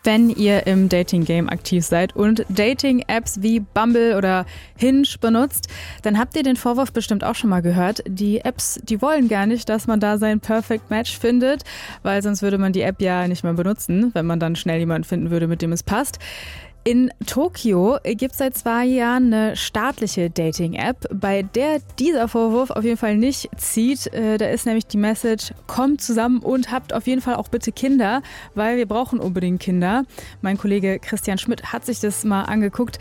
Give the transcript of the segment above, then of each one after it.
Wenn ihr im Dating-Game aktiv seid und Dating-Apps wie Bumble oder Hinge benutzt, dann habt ihr den Vorwurf bestimmt auch schon mal gehört. Die Apps, die wollen gar nicht, dass man da sein Perfect Match findet, weil sonst würde man die App ja nicht mehr benutzen, wenn man dann schnell jemanden finden würde, mit dem es passt. In Tokio gibt es seit 2 Jahren eine staatliche Dating-App, bei der dieser Vorwurf auf jeden Fall nicht zieht. Da ist nämlich die Message: kommt zusammen und habt auf jeden Fall auch bitte Kinder, weil wir brauchen unbedingt Kinder. Mein Kollege Christian Schmidt hat sich das mal angeguckt.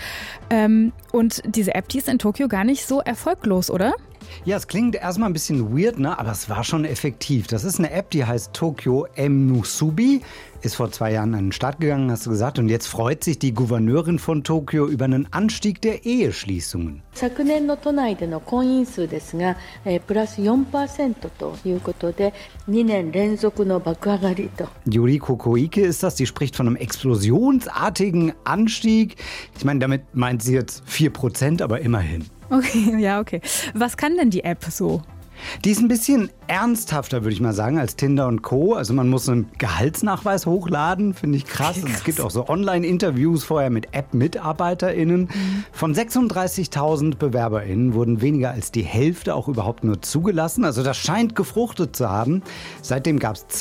Und diese App, die ist in Tokio gar nicht so erfolglos, oder? Ja, es klingt erstmal ein bisschen weird, ne? Aber es war schon effektiv. Das ist eine App, die heißt Tokyo M-Musubi. Ist vor 2 Jahren an den Start gegangen, hast du gesagt. Und jetzt freut sich die Gouverneurin von Tokio über einen Anstieg der Eheschließungen. 昨年の都内での婚姻数ですが、プラス 4% ということで、2年連続の爆上がりと。 Yuriko Koike ist das, die spricht von einem explosionsartigen Anstieg. Ich meine, damit meint sie jetzt 4%, aber immerhin. Okay, ja, okay. Was kann denn die App so? Die ist ein bisschen ernsthafter, würde ich mal sagen, als Tinder und Co. Also man muss einen Gehaltsnachweis hochladen, finde ich krass. Und es gibt auch so Online-Interviews vorher mit App-MitarbeiterInnen. Von 36.000 BewerberInnen wurden weniger als die Hälfte auch überhaupt nur zugelassen. Also das scheint gefruchtet zu haben. Seitdem gab es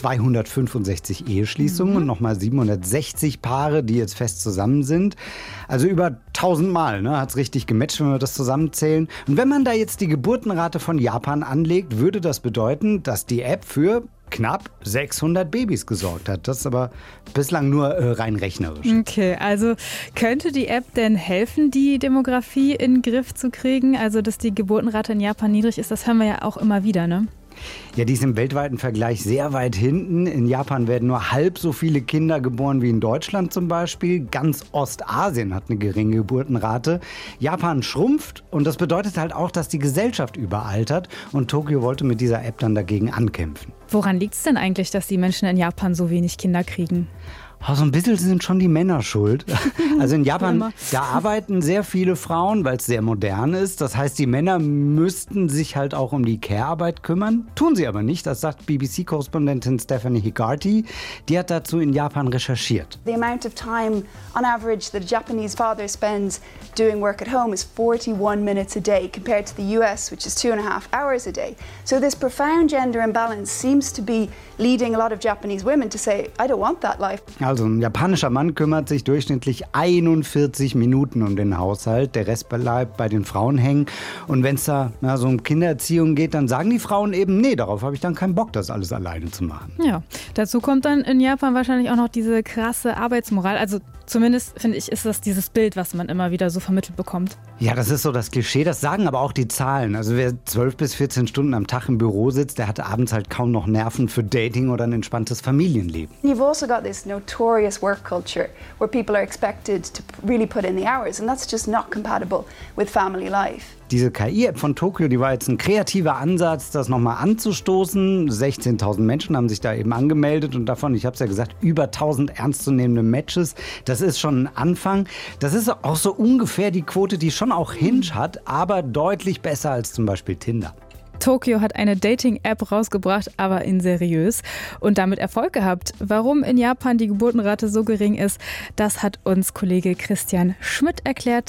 265 Eheschließungen und nochmal 760 Paare, die jetzt fest zusammen sind. Also über 1000 Mal, ne, hat es richtig gematcht, wenn wir das zusammenzählen. Und wenn man da jetzt die Geburtenrate von Japan anlegt, würde das bedeuten, dass die App für knapp 600 Babys gesorgt hat. Das ist aber bislang nur rein rechnerisch. Okay, also könnte die App denn helfen, die Demografie in den Griff zu kriegen? Also, dass die Geburtenrate in Japan niedrig ist, das hören wir ja auch immer wieder, ne? Ja, die ist im weltweiten Vergleich sehr weit hinten. In Japan werden nur halb so viele Kinder geboren wie in Deutschland zum Beispiel. Ganz Ostasien hat eine geringe Geburtenrate. Japan schrumpft und das bedeutet halt auch, dass die Gesellschaft überaltert. Und Tokio wollte mit dieser App dann dagegen ankämpfen. Woran liegt es denn eigentlich, dass die Menschen in Japan so wenig Kinder kriegen? Oh, so ein bisschen sind schon die Männer schuld. Also in Japan, da arbeiten sehr viele Frauen, weil es sehr modern ist. Das heißt, die Männer müssten sich halt auch um die Care-Arbeit kümmern. Tun sie aber nicht, das sagt BBC-Korrespondentin Stephanie Higarty. Die hat dazu in Japan recherchiert. The amount of time on average that a Japanese father spends doing work at home is 41 minutes a day compared to the US, which is 2.5 hours a day. So this profound gender imbalance seems to be leading a lot of Japanese women to say, I don't want that life. Also ein japanischer Mann kümmert sich durchschnittlich 41 Minuten um den Haushalt. Der Rest bleibt bei den Frauen hängen. Und wenn es da so um Kindererziehung geht, dann sagen die Frauen eben, nee, darauf habe ich dann keinen Bock, das alles alleine zu machen. Ja, dazu kommt dann in Japan wahrscheinlich auch noch diese krasse Arbeitsmoral. Also zumindest, finde ich, ist das dieses Bild, was man immer wieder so vermittelt bekommt. Ja, das ist so das Klischee. Das sagen aber auch die Zahlen. Also wer 12 bis 14 Stunden am Tag im Büro sitzt, der hat abends halt kaum noch Nerven für Dating oder ein entspanntes Familienleben. You've also got this notorious work culture where people are expected to really put in the hours, and that's just not compatible with family life. Diese KI-App von Tokio, die war jetzt ein kreativer Ansatz, das nochmal anzustoßen. 16.000 Menschen haben sich da eben angemeldet und davon, ich habe es ja gesagt, über 1.000 ernstzunehmende Matches. Das ist schon ein Anfang. Das ist auch so ungefähr die Quote, die schon auch Hinge hat, aber deutlich besser als zum Beispiel Tinder. Tokio hat eine Dating-App rausgebracht, aber in seriös und damit Erfolg gehabt. Warum in Japan die Geburtenrate so gering ist, das hat uns Kollege Christian Schmidt erklärt.